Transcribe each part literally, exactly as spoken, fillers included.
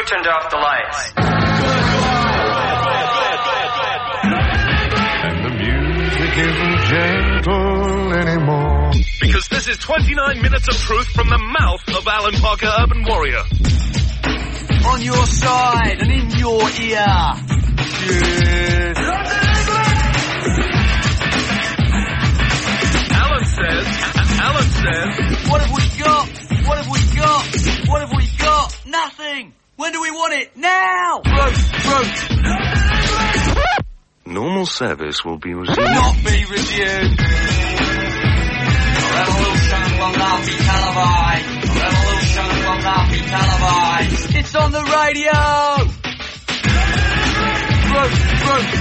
turned off the lights. And the music isn't gentle anymore. Because this is twenty-nine minutes of truth from the mouth of Alan Parker, Urban Warrior. On your side and in your ear. Yes. Alan says, Alan says... What have we got? What have we got? What have we got? Nothing! When do we want it? Now! Roast, roast. Normal service will be resumed. Not be resumed. Revolution will not be televised. Revolution will not be televised. It's on the radio! Roast, roast.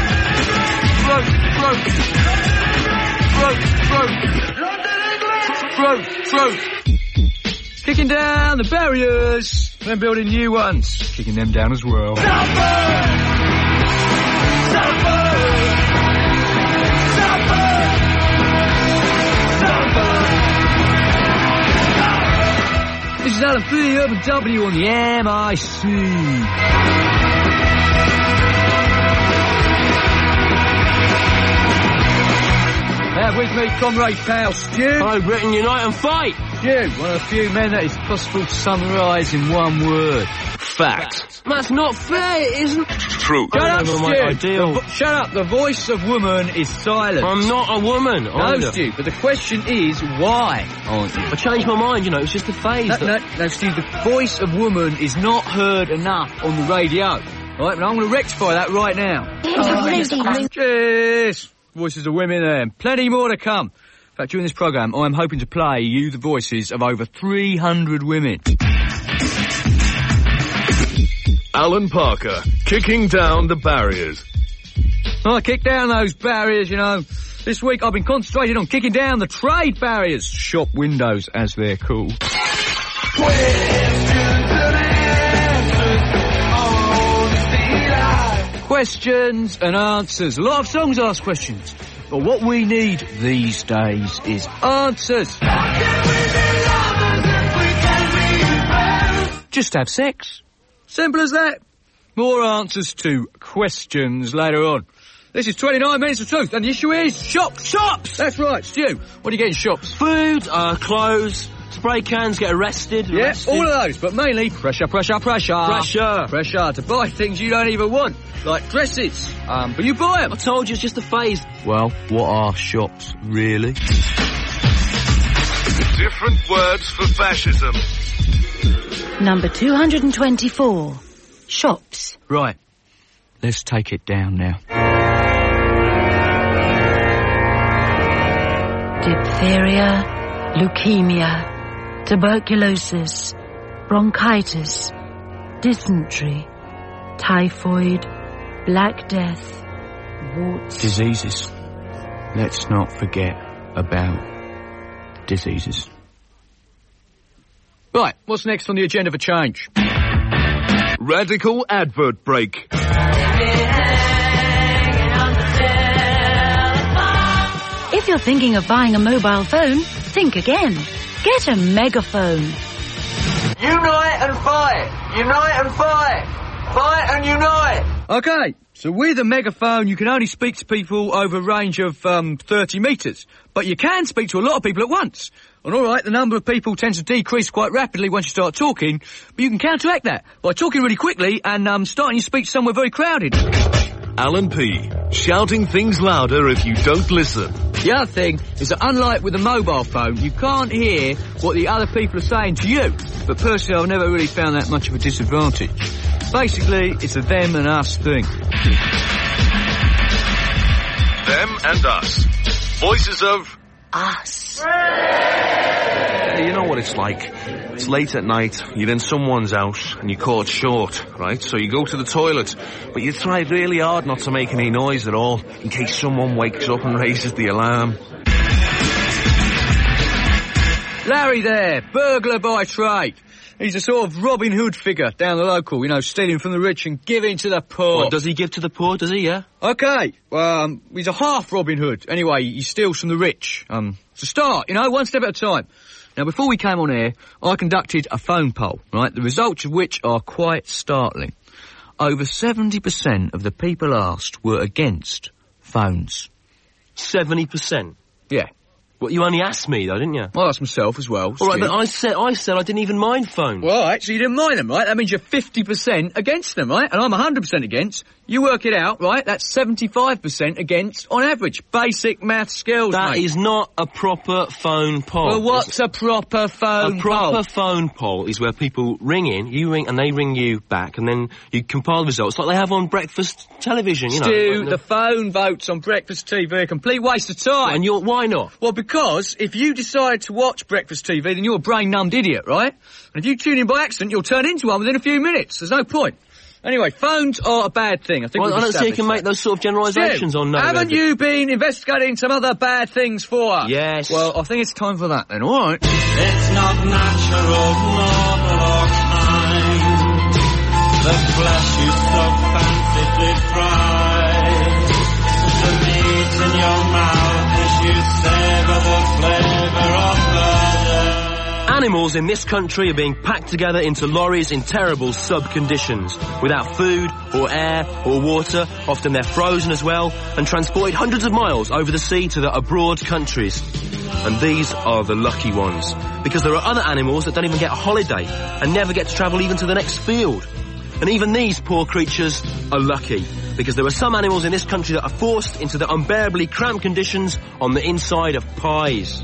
Roast, roast. Roast, roast. Roast. Kicking down the barriers, then building new ones. Kicking them down as well. This is Alan P, Urban W on the M I C. Now with me, comrade pal Stu. Hello, Britain, unite and fight! Stu, one of the few men that is possible to summarise in one word. Fact. That's not fair, it isn't. True. Shut up, Over my Stu. ideal. The vo- shut up. The voice of woman is silent. I'm not a woman, No, either. Stu, but the question is, why aren't you? I changed my mind, you know, it's just a phase. No, that... no, no, Stu, the voice of woman is not heard enough on the radio. All right, but I'm going to rectify that right now. Oh, Cheers. Voices of women there. Plenty more to come. In fact, during this programme, I'm hoping to play you the voices of over three hundred women. Alan Parker, kicking down the barriers. I kick down those barriers, you know. This week I've been concentrating on kicking down the trade barriers. Shop windows, as they're called. Questions and answers. A lot of songs ask questions. But what we need these days is answers. Just have sex. Simple as that. More answers to questions later on. This is twenty-nine minutes of truth, and the issue is shops. Shops! That's right, Stu. What do you get in shops? Food, uh, clothes, spray cans, get arrested. Yeah, arrested. all of those, but mainly pressure, pressure, pressure. Pressure. Pressure to buy things you don't even want, like dresses. Um, but you buy them. I told you, it's just a phase. Well, what are shops, really? Different words for fascism. Number two hundred twenty-four. Shops. Right. Let's take it down now. Diphtheria, leukemia, tuberculosis, bronchitis, dysentery, typhoid, black death, warts. Diseases. Let's not forget about diseases. Right, what's next on the agenda for change? Radical advert break. If you're thinking of buying a mobile phone, think again. Get a megaphone. Unite and fight! Unite and fight! Fight and unite! Okay, so with a megaphone, you can only speak to people over a range of um, thirty metres, but you can speak to a lot of people at once. And all right, the number of people tends to decrease quite rapidly once you start talking, but you can counteract that by talking really quickly and um, starting your speech somewhere very crowded. Alan P. Shouting things louder if you don't listen. The other thing is that unlike with a mobile phone, you can't hear what the other people are saying to you. But personally, I've never really found that much of a disadvantage. Basically, it's a them and us thing. Them and us. Voices of... Us. You know what it's like. It's late at night, you're in someone's house, and you're caught short, right? So you go to the toilet, but you try really hard not to make any noise at all, in case someone wakes up and raises the alarm. Larry there, burglar by trade. He's a sort of Robin Hood figure down the local, you know, stealing from the rich and giving to the poor. What, does he give to the poor, does he, yeah? Okay, well, um, he's a half Robin Hood. Anyway, he steals from the rich. Um, it's a start, you know, one step at a time. Now, before we came on air, I conducted a phone poll, right, the results of which are quite startling. Over seventy percent of the people asked were against phones. seventy percent? Yeah. Well, you only asked me, though, didn't you? I asked myself as well. All right, but I said, I said I didn't even mind phones. Well, actually, you didn't mind them, right? That means you're fifty percent against them, right? And I'm one hundred percent against. You work it out, right? That's seventy-five percent against on average. Basic math skills, That mate. is not a proper phone poll. Well, what's a proper phone A proper poll? phone poll is where people ring in, you ring, and they ring you back, and then you compile the results like they have on breakfast television, you know. Stu, like the phone votes on breakfast T V, a complete waste of time. And you're, why not? Well, because if you decide to watch breakfast T V, then you're a brain-numbed idiot, right? And if you tune in by accident, you'll turn into one within a few minutes. There's no point. Anyway, phones are a bad thing. I think Well, we've I don't see you established can that. make those sort of generalisations Stu, on no. haven't you been investigating some other bad things for us? Yes. Well, I think it's time for that then, alright? It's not natural, normal or kind. The flesh you so fancifully fry. The meat in your mouth as you savour the flavour of murder. Animals in this country are being packed together into lorries in terrible sub-conditions, without food, or air, or water. Often they're frozen as well, and transported hundreds of miles over the sea to the abroad countries. And these are the lucky ones, because there are other animals that don't even get a holiday, and never get to travel even to the next field. And even these poor creatures are lucky, because there are some animals in this country that are forced into the unbearably cramped conditions on the inside of pies.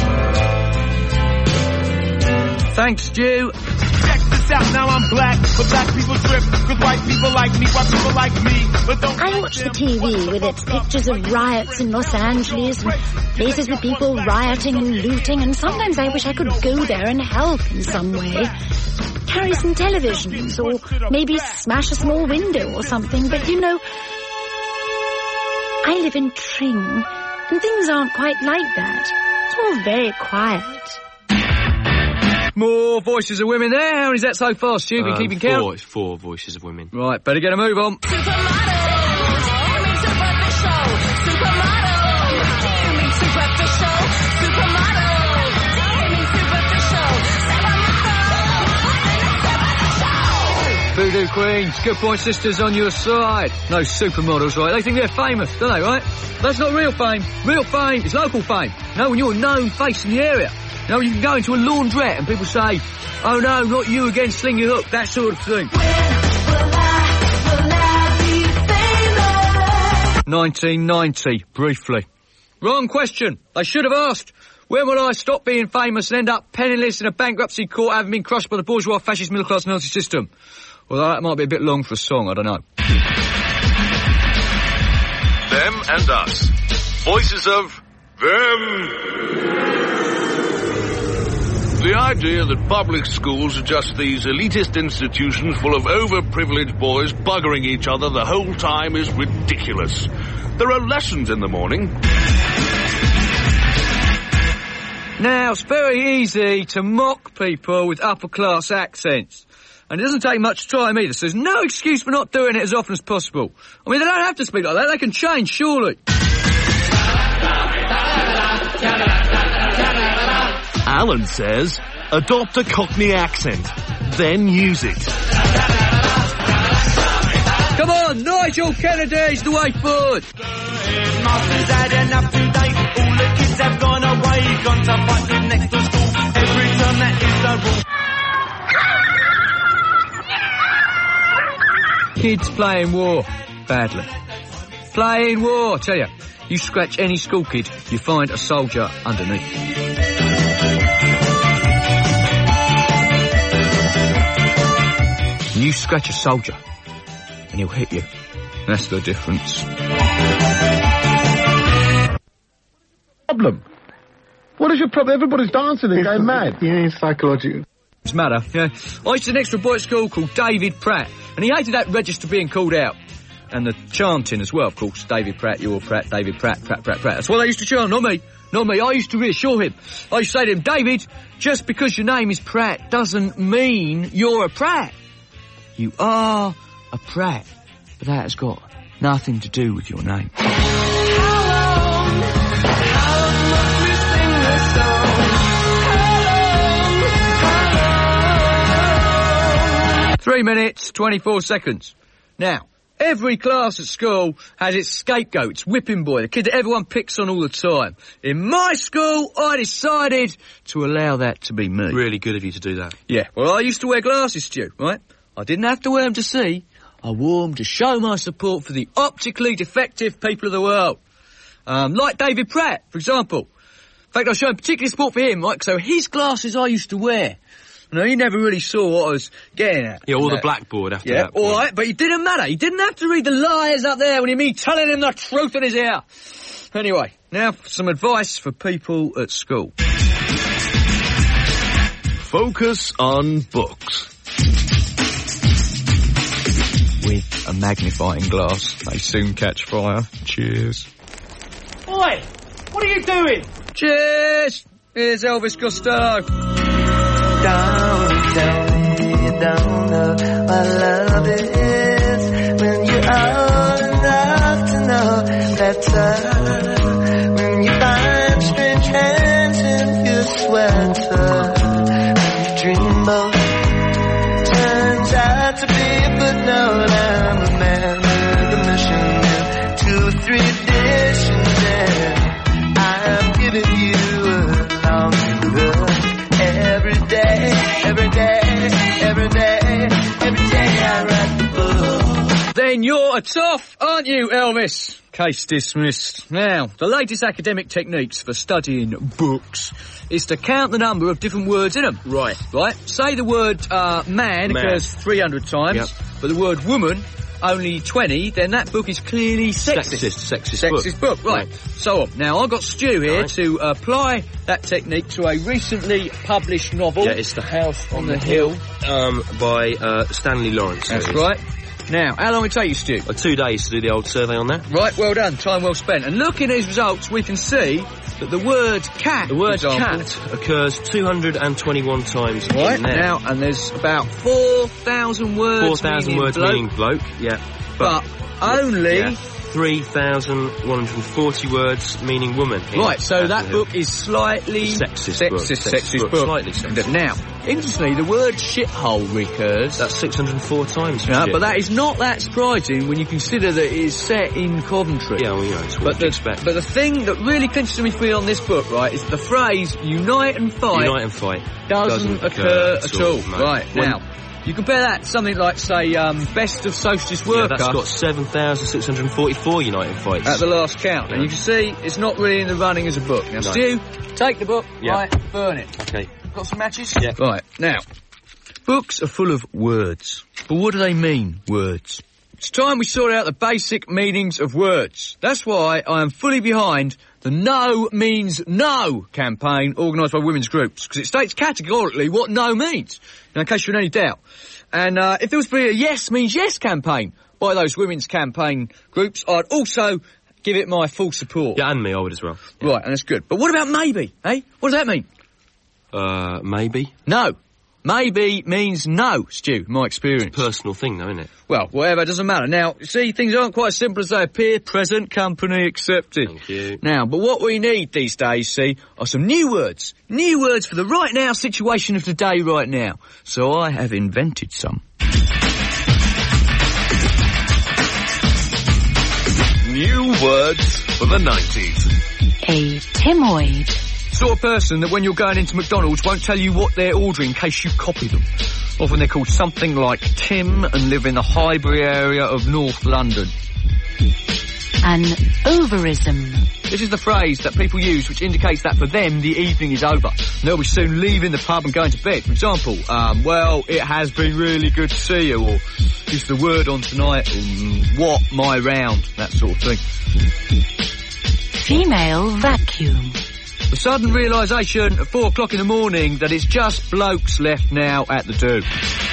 Thanks, Stu. Check this out, now I'm black, but black people trip, cause white people like me, white people like me, but don't... I watch the T V with its pictures of riots in Los Angeles and places with people rioting and looting, and sometimes I wish I could go there and help in some way. Carry some televisions, or maybe smash a small window or something, but you know, I live in Tring, and things aren't quite like that. It's all very quiet. More voices of women there. How is that so far, Stu? Been Um, keeping count? Four, it's four voices of women. Right, better get a move on. Voodoo Queens, Good Point Sisters on your side. No supermodels, right? They think they're famous, don't they, right? That's not real fame. Real fame is local fame. No, when you're a known face in the area. You know, you can go into a laundrette and people say, oh no, not you again, sling your hook, that sort of thing. nineteen ninety, briefly. Wrong question. They should have asked, when will I stop being famous and end up penniless in a bankruptcy court having been crushed by the bourgeois fascist middle class Nazi system? Although that might be a bit long for a song, I don't know. Them and us. Voices of them. The idea that public schools are just these elitist institutions full of overprivileged boys buggering each other the whole time is ridiculous. There are lessons in the morning. Now, it's very easy to mock people with upper-class accents. And it doesn't take much time either, so there's no excuse for not doing it as often as possible. I mean, they don't have to speak like that, they can change, surely. Alan says, adopt a Cockney accent, then use it. Come on, Nigel Kennedy's the way forward. Masters had enough today. All the kids have gone away, gone to fight them next to school. Every time that is the rule. Kids playing war. Badly. Playing war, I tell you. You scratch any school kid, you find a soldier underneath. You scratch a soldier, and he'll hit you. That's the difference. Problem? What is your problem? Everybody's dancing and going mad. You need psychological. It's matter, yeah. I used to next to a boy at school called David Pratt, and he hated that register being called out. And the chanting as well, of course. David Pratt, you're Pratt, David Pratt, Pratt, Pratt, Pratt. That's what they used to chant, not me. Not me. I used to reassure him. I used to say to him, David, just because your name is Pratt doesn't mean you're a Pratt. You are a Pratt, but that has got nothing to do with your name. How long, how long must we sing this song? How long? Three minutes, twenty-four seconds. Now, every class at school has its scapegoat, its whipping boy, the kid that everyone picks on all the time. In my school, I decided to allow that to be me. Really good of you to do that. Yeah, well, I used to wear glasses, Stu, right? I didn't have to wear them to see. I wore them to show my support for the optically defective people of the world. Um, like David Pratt, for example. In fact, I showed particular support for him, right? So his glasses I used to wear. No, he never really saw what I was getting at. Yeah, or the that. blackboard after yeah, that. Yeah, all right, but it didn't matter. He didn't have to read the lies up there when he me telling him the truth in his ear. Anyway, now for some advice for people at school. Focus on books. With a magnifying glass, they soon catch fire. Cheers. Oi! What are you doing? Cheers! Here's Elvis Costello. Don't tell me you don't know what love is when you're old enough to know better. When you find strange hands in your sweater. When your dreamboat turns out to be a footnote. I'm a man with a mission and two or three editions, and I'm giving you a long look. Every day, every day, every day, every day I write the book. Then you're a toff, aren't you, Elvis? Case dismissed. Now, the latest academic techniques for studying books is to count the number of different words in them. Right. Right? Say the word uh, man, man occurs three hundred times, yep. but the word woman only twenty, then that book is clearly sexist. Sexist, sexist, sexist book. book. Right. right. So on. Now, I've got Stu here right. to apply that technique to a recently published novel. Yeah, it's The House on, on the, the Hill, Hill um, by uh, Stanley Lawrence. That's right. Now, how long will it take you, Stu? Uh, two days to do the old survey on that. Right, well done. Time well spent. And looking at these results, we can see that the word cat, The word for example, cat occurs two hundred twenty-one times right in there. now, and there's about four thousand words four thousand words bloke, meaning bloke, yeah. But, but only... Yeah. three thousand one hundred forty words meaning woman. Right, so that book is slightly... Sexist, sexist book. Sexist, sexist book. book. Slightly sexist. Now, interestingly, the word shithole recurs. That's six hundred four times. Yeah, but that is not that surprising when you consider that it is set in Coventry. Yeah, well, you know, it's what but you the, expect. But the thing that really clinches to me for you on this book, right, is the phrase unite and fight... Unite and fight. Doesn't, doesn't occur, occur at all. all. Right, when, now... You compare that to something like, say, um, Best of Socialist Worker. Yeah, that's got seven thousand six hundred forty-four United fights. At the last count. Yeah. And you can see it's not really in the running as a book. Now, no. Stu, take the book, yeah. right, burn it. Okay. Got some matches? Yeah. Right, now, books are full of words. But what do they mean, words? It's time we sort out the basic meanings of words. That's why I am fully behind the No Means No campaign organised by women's groups, because it states categorically what no means, in case you're in any doubt. And uh, if there was to be a Yes Means Yes campaign by those women's campaign groups, I'd also give it my full support. Yeah, and me, I would as well. Yeah. Right, and that's good. But what about maybe, eh? What does that mean? Uh, maybe? No. Maybe means no, Stu, in my experience. It's a personal thing, though, isn't it? Well, whatever, it doesn't matter. Now, see, things aren't quite as simple as they appear. Present company accepted. Thank you. Now, but what we need these days, see, are some new words. New words for the right now situation of today right now. So I have invented some. New words for the nineties. A Timoid. Sort of person that when you're going into McDonald's won't tell you what they're ordering in case you copy them. Often they're called something like Tim and live in the Highbury area of North London. An overism. This is the phrase that people use which indicates that for them the evening is over. They'll be soon leaving the pub and going to bed. For example, um, well, it has been really good to see you, or just the word on tonight, or what, my round, that sort of thing. Female vacuum. The sudden realisation at four o'clock in the morning that it's just blokes left now at the do.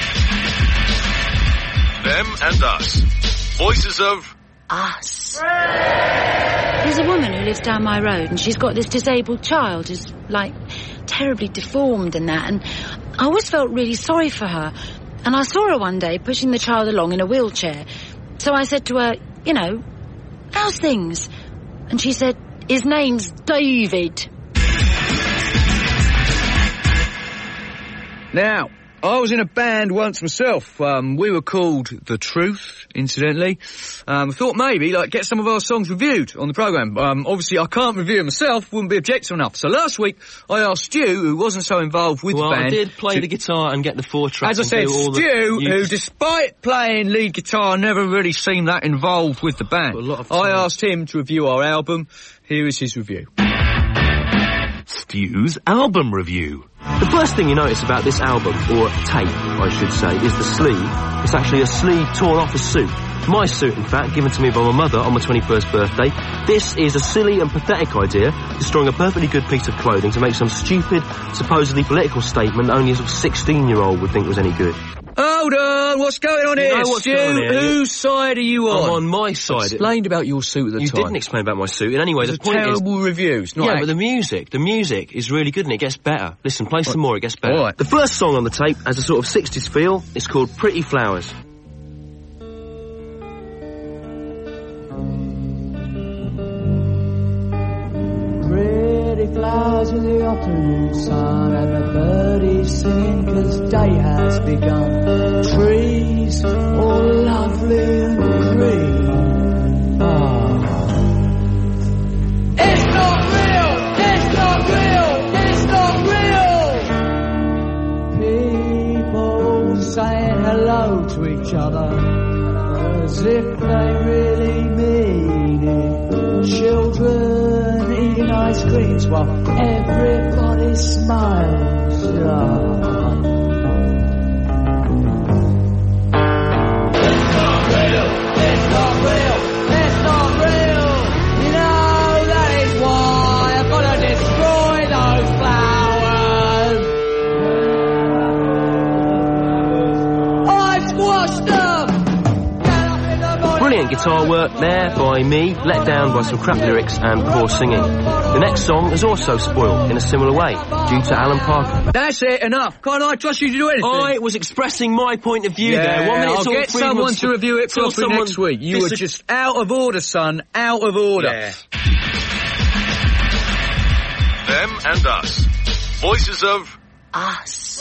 Them and us. Voices of... Us. There's a woman who lives down my road and she's got this disabled child who's, like, terribly deformed and that, and I always felt really sorry for her. And I saw her one day pushing the child along in a wheelchair. So I said to her, you know, how's things? And she said, his name's David. Now, I was in a band once myself. Um, we were called The Truth, incidentally. Um, I thought maybe, like, get some of our songs reviewed on the programme. Um, obviously, I can't review them myself, wouldn't be objective enough. So last week, I asked Stu, who wasn't so involved with well, the band... I did play to, the guitar and get the four tracks. As I said, Stu, the, you... who, despite playing lead guitar, never really seemed that involved with the band. A lot of I asked him to review our album. Here is his review. Stu's album review. The first thing you notice about this album, or tape, I should say, is the sleeve. It's actually a sleeve torn off a suit. My suit, in fact, given to me by my mother on my twenty-first birthday. This is a silly and pathetic idea, destroying a perfectly good piece of clothing to make some stupid, supposedly political statement only a sixteen-year-old would think was any good. Hold on, what's going on you here, know what's Stu? going on here? Whose side are you on? I'm on my side. Explained about your suit at the you time. You didn't explain about my suit. And anyway, it's the point terrible is... reviews, not Yeah, act- but the music, the music is really good and it gets better. Listen, play some more, it gets better. All right. The first song on the tape has a sort of sixties feel. It's called Pretty Flowers. Pretty flowers in the afternoon sun, and the birdies sing 'cause day has begun. Trees all lovely and green. Ah. It's not real! It's not real! It's not real! People saying hello to each other as if they really mean it. Children eating ice creams while everybody smiles. Oh. It's not real, it's not real, it's not real. You know, that is why I've got to destroy those flowers. I've squashed them. Brilliant guitar work there by me, let down by some crap lyrics and poor singing. The next song is also spoiled in a similar way, due to Alan Parker. That's it, enough. Can't I trust you to do anything? I was expressing my point of view yeah, there. One minute I'll all get someone to review it properly someone next week. You were just out of order, son. Out of order. Yeah. Them and us. Voices of... Us.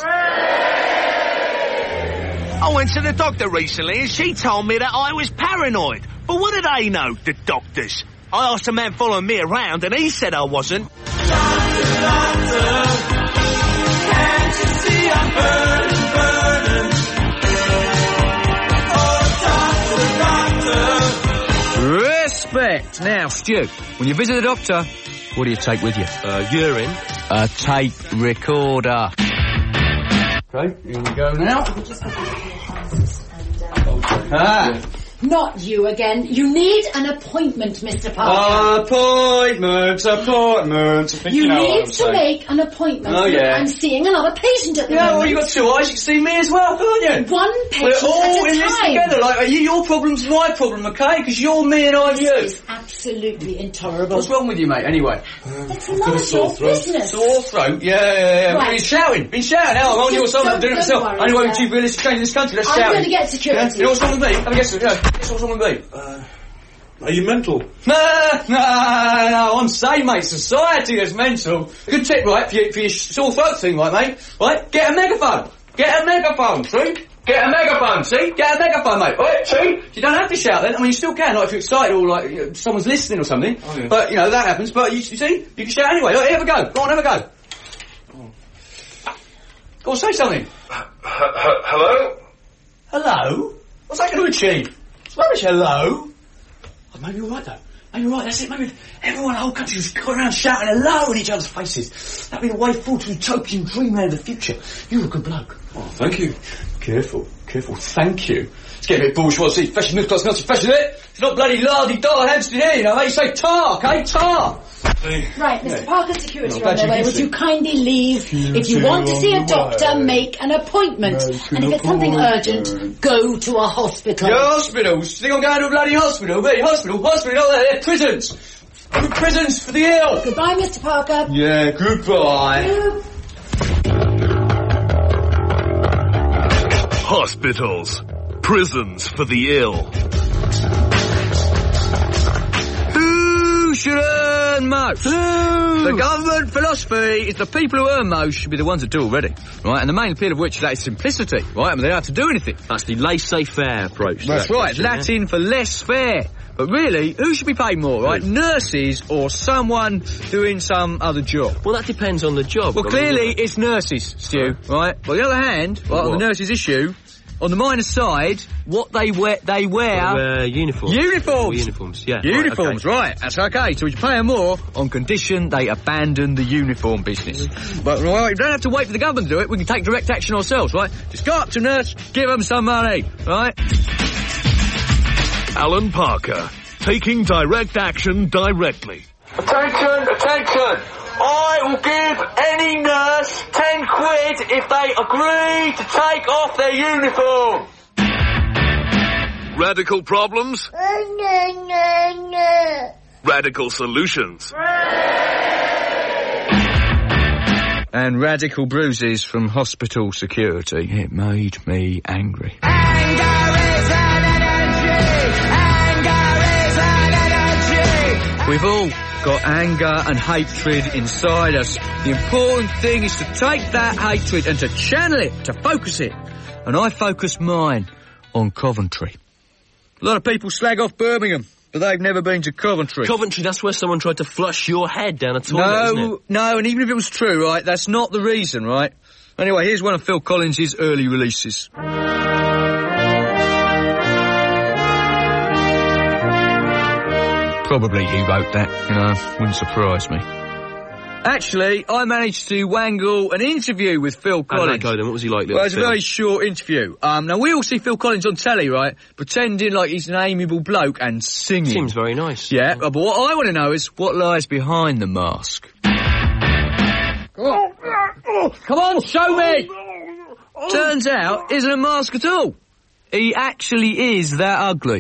I went to the doctor recently and she told me that I was paranoid. But what did they know, the doctors? I asked a man following me around and he said I wasn't. Doctor, doctor, can't you see I'm burning, burning? Oh, doctor, doctor. Respect. Now, Stu, when you visit the doctor, what do you take with you? Uh, urine. A tape recorder. Okay, here we go now. Ah. Not you again. You need an appointment, Mister Parker. Appointments, appointments. I think you you know need what I'm to saying. make an appointment. Oh, yeah. I'm seeing another patient at the Yeah, moment. well, you got two eyes. You can see me as well, can't you? One patient We're all at a in time. this together. Like, are you, your problem's my problem, okay? Because you're me and I'm this you. is absolutely intolerable. What's wrong with you, mate? Anyway. It's none of your business. Sore throat. Yeah, yeah, yeah. Right. Been shouting. Been shouting. Now I'm on your side. I'm doing it Don't myself. worry, Only way sir. to realistic change in this country. Let's I'm shout. going to get security. Yeah? You know what's wrong with me? Have a guess. Yeah. Guess what's wrong with me? Uh, are you mental? No, no, no, I'm sane, mate. Society is mental. A good tip, right, for your, for your sore throat thing, right, mate? Right? Get a megaphone. Get a megaphone, see? Get a megaphone, see? Get a megaphone, mate. Right, see? You don't have to shout then. I mean, you still can, like, if you're excited or, like, you know, someone's listening or something. Oh, yeah. But, you know, that happens. But, you, you see? You can shout anyway. Right, here we go. Go on, have a go. Oh. Go on, say something. H- h- hello? Hello? What's that going to achieve? It's rubbish, hello? Oh, maybe you're right, though. Maybe you're right, that's it. Maybe if everyone in the whole country was going around shouting hello in each other's faces. That'd be the way forward to utopian dreamland of the future. You're a good bloke. Oh, thank you. Careful, careful, thank you. It's getting a bit bourgeois, see, especially middle class, not especially it. It's not bloody lardy-da Hampstead here, you know, they say tar, okay, tar. Right, Mister Yeah. Parker, security No, on their glad way. you Would can you kindly leave? If you want to see a doctor, make an appointment. And if it's something urgent, go to a hospital. Your hospitals? Think I'm going to a bloody hospital? Wait, hospital, hospital, not there, they're prisons. They're prisons for the ill. Goodbye, Mister Parker. Yeah, goodbye. Hospitals. Prisons for the ill. Who should earn most. The government philosophy is the people who earn most should be the ones that do already, right? And the main appeal of which is that is simplicity, right? I mean, they don't have to do anything. That's the laissez-faire approach. That's that right, question, Latin yeah? for less fair. But really, who should be paid more, right? Who? Nurses or someone doing some other job? Well, that depends on the job. Well, clearly it's nurses, Stu, right? But on the other hand, right, on the nurses issue, on the minus side, what they wear, they wear... Uh, uniforms. Uniforms! Uniforms, yeah. Uniforms, right, okay. right, that's okay. So we pay them more on condition they abandon the uniform business. But right, we don't have to wait for the government to do it, we can take direct action ourselves, right? Just go up to a nurse, give them some money, right? Alan Parker, taking direct action directly. Attention, attention! I will give any nurse ten quid if they agree to take off their uniform. Radical problems? Radical solutions. And radical bruises from hospital security. It made me angry. We've all got anger and hatred inside us. The important thing is to take that hatred and to channel it, to focus it. And I focus mine on Coventry. A lot of people slag off Birmingham, but they've never been to Coventry. Coventry, that's where someone tried to flush your head down a toilet, no, isn't it? No, and even if it was true, right, that's not the reason, right? Anyway, here's one of Phil Collins' early releases. Probably he wrote that, you know, wouldn't surprise me. Actually, I managed to wangle an interview with Phil Collins. How did that go then? What was he like? Well, it was Phil? a very short interview. Um, now, we all see Phil Collins on telly, right? Pretending like he's an amiable bloke and singing. Seems very nice. Yeah, but what I want to know is what lies behind the mask. Oh, oh, come on, show me! Oh. Turns out, isn't a mask at all. He actually is that ugly.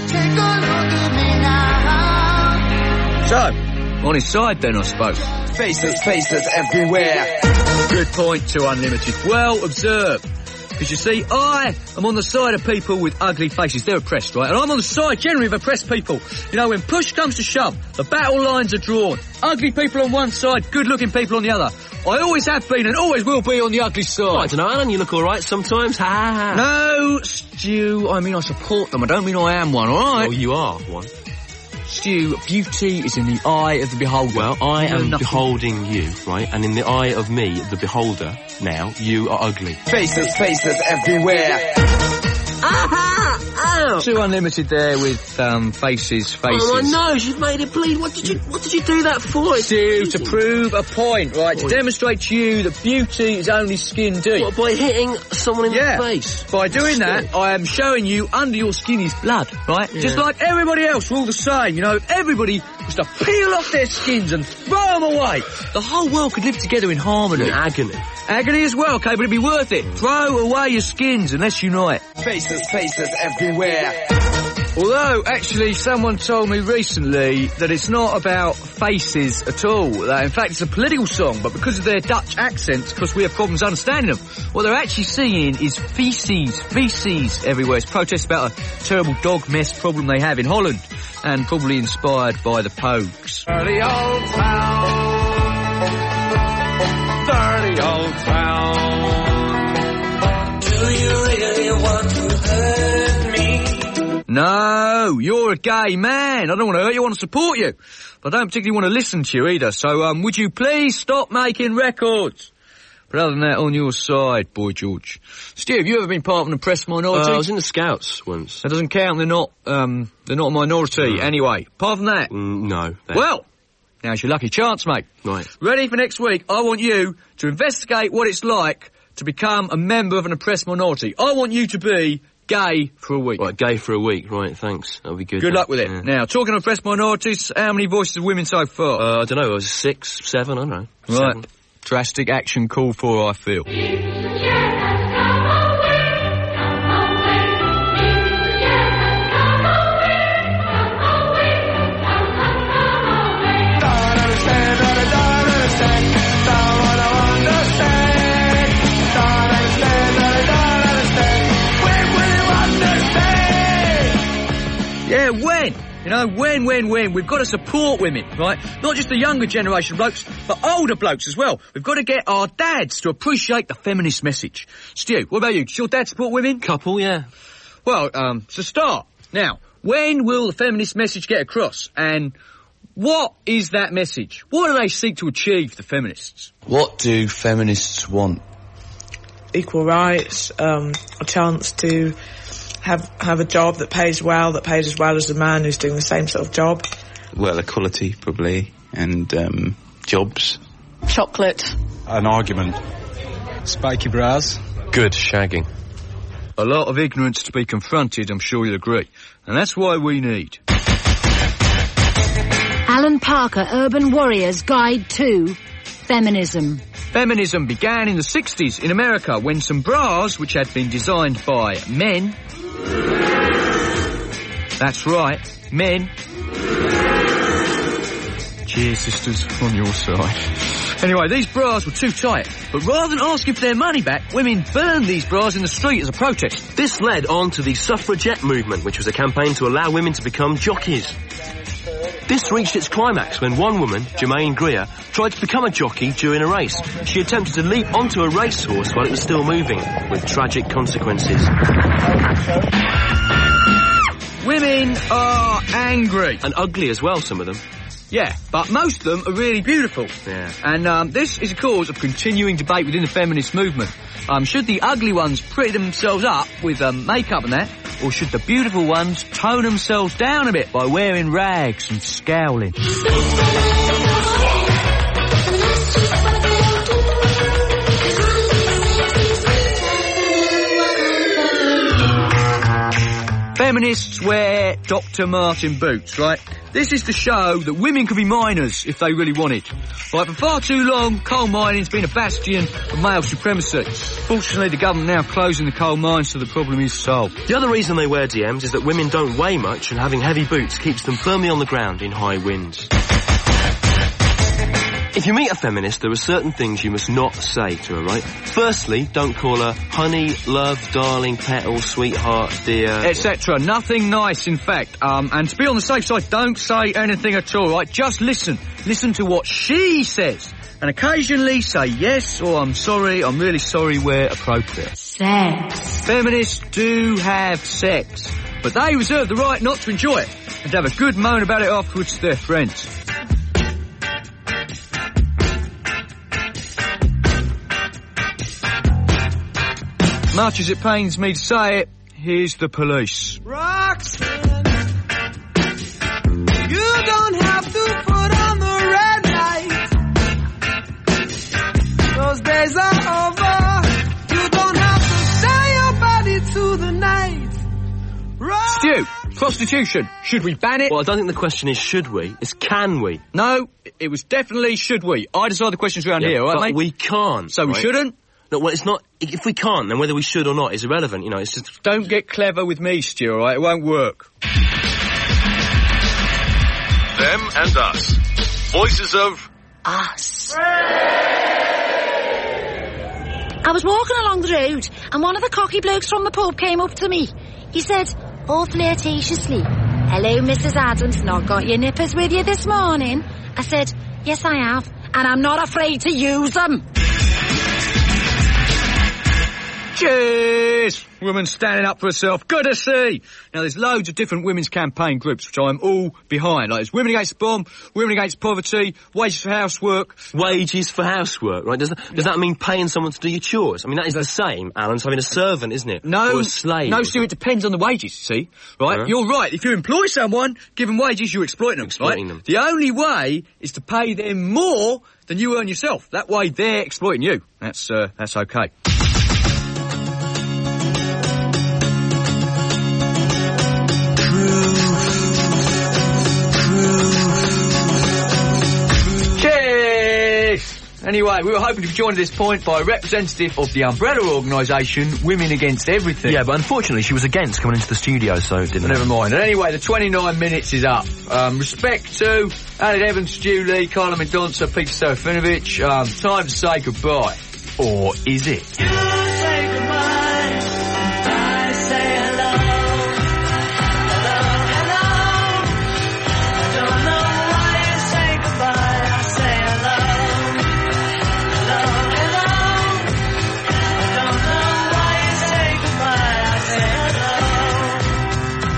So, on his side then, I suppose. Faces, faces everywhere. Good point to Unlimited. Well observed. Because you see, I am on the side of people with ugly faces. They're oppressed, right? And I'm on the side, generally, of oppressed people. You know, when push comes to shove, the battle lines are drawn. Ugly people on one side, good-looking people on the other. I always have been and always will be on the ugly side. Oh, I don't know, Alan, you look all right sometimes. Ha ha ha. No, Stu, I mean I support them. I don't mean I am one, all right? Well, you are one. Stu, beauty is in the eye of the beholder. Well, I am nothing. beholding you, right? And in the eye of me, the beholder, now, you are ugly. Faces, faces everywhere. Aha! Ow! Too Unlimited there with, um, faces, faces. Oh, my nose, you've made it bleed. What did you, what did you do that for? Stu, to prove a point, right? To demonstrate to you that beauty is only skin deep. What, by hitting someone in yeah. the face? By doing that, I am showing you under your skin is blood, right? Yeah. Just like everybody else, we're all the same, you know? Everybody was to peel off their skins and throw them away. The whole world could live together in harmony. In agony. Agony as well, okay, but it'd be worth it. Throw away your skins and let's unite. Faces, faces everywhere. Although, actually, someone told me recently that it's not about faces at all. That, in fact, it's a political song, but because of their Dutch accents, because we have problems understanding them, what they're actually singing is feces, feces everywhere. It's protests about a terrible dog mess problem they have in Holland, and probably inspired by the Pogues. Dirty old town. Dirty old town. Do you really want to hurt me? No, you're a gay man. I don't want to hurt you, I want to support you. But I don't particularly want to listen to you either. So, um, would you please stop making records? But other than that, on your side, Boy George. Stu, have you ever been part of an oppressed minority? Uh, I was in the Scouts once. That doesn't count. They're not, um, they're not a minority. No. Anyway, apart from that. Mm, no. Well, now's your lucky chance, mate. Right. Ready for next week? I want you to investigate what it's like to become a member of an oppressed minority. I want you to be gay for a week. Right, gay for a week. Right, thanks. That'll be good. Good then. luck with it. Yeah. Now, talking of oppressed minorities, how many voices of women so far? Uh, I don't know, it was six, seven, I don't know. Right. Seven. Drastic action called for, I feel. Yeah, when? You know, when, when, when, we've got to support women, right? Not just the younger generation blokes, but older blokes as well. We've got to get our dads to appreciate the feminist message. Stu, what about you? Does your dad support women? Couple, yeah. Well, um, it's a start. Now, when will the feminist message get across? And what is that message? What do they seek to achieve, the feminists? What do feminists want? Equal rights, um, a chance to have have a job that pays well, that pays as well as the man who's doing the same sort of job. Well, equality, probably, and um, jobs. Chocolate. An argument. Spiky brows. Good shagging. A lot of ignorance to be confronted, I'm sure you'll agree. And that's why we need... Alan Parker, Urban Warrior's Guide to Feminism. Feminism began in the sixties in America when some bras, which had been designed by men... That's right, men... Cheers, sisters, on your side. Anyway, these bras were too tight, but rather than asking for their money back, women burned these bras in the street as a protest. This led on to the suffragette movement, which was a campaign to allow women to become jockeys. This reached its climax when one woman, Germaine Greer, tried to become a jockey during a race. She attempted to leap onto a racehorse while it was still moving, with tragic consequences. Women are angry. And ugly as well, some of them. Yeah, but most of them are really beautiful. Yeah. And um, this is a cause of continuing debate within the feminist movement. Um, should the ugly ones pretty themselves up with um, makeup and that, or should the beautiful ones tone themselves down a bit by wearing rags and scowling? Feminists wear Doctor Martin boots, right? This is to show that women could be miners if they really wanted. Right, for far too long, coal mining's been a bastion of male supremacy. Fortunately, the government now closing the coal mines, so the problem is solved. The other reason they wear D Ms is that women don't weigh much, and having heavy boots keeps them firmly on the ground in high winds. If you meet a feminist, there are certain things you must not say to her, right? Firstly, don't call her honey, love, darling, petal, sweetheart, dear... et cetera. Nothing nice, in fact. Um, and to be on the safe side, don't say anything at all, right? Just listen. Listen to what she says. And occasionally say yes, or I'm sorry, I'm really sorry where appropriate. Sex. Feminists do have sex, but they reserve the right not to enjoy it and have a good moan about it afterwards to their friends. Much as it pains me to say it, here's the police. Roxanne, you don't have to put on the red light. Those days are over. You don't have to sell your body to the night. Rox- Stu, prostitution. Should we ban it? Well, I don't think the question is should we, it's can we. No, it was definitely should we. I decide the questions around yeah, here, all right, but mate? we can't. So right? we shouldn't? No, well, it's not... If we can't, then whether we should or not is irrelevant, you know, it's just... Don't get clever with me, Stu, all right? It won't work. Them and us. Voices of... Us. I was walking along the road, and one of the cocky blokes from the pub came up to me. He said, all flirtatiously, "Hello, Missus Adams, not got your nippers with you this morning?" I said, "Yes, I have, and I'm not afraid to use them." Cheers! Woman standing up for herself. Good to see. Now, there's loads of different women's campaign groups, which I'm all behind. Like, there's Women Against the Bomb, Women Against Poverty, Wages for Housework. Wages for housework, right? Does that, does that mean paying someone to do your chores? I mean, that is the same, Alan, as having a servant, isn't it? No. Or a slave. No, Stu, it depends on the wages, see? Right? Uh-huh. You're right. If you employ someone, give them wages, you're exploiting them, exploiting right? them. The only way is to pay them more than you earn yourself. That way, they're exploiting you. That's, uh, that's okay. Anyway, we were hoping to be joined at this point by a representative of the umbrella organisation, Women Against Everything. Yeah, but unfortunately she was against coming into the studio, so it didn't... Never mind. And anyway, the twenty-nine minutes is up. Um, respect to Alan Evans, Stu Lee, Carla Mendonca, Peter Serafinovich. Um, time to say goodbye. Or is it? You say goodbye, I say hello. Hello, hello.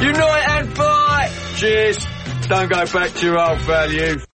Unite and fight! Cheers! Don't go back to your old values.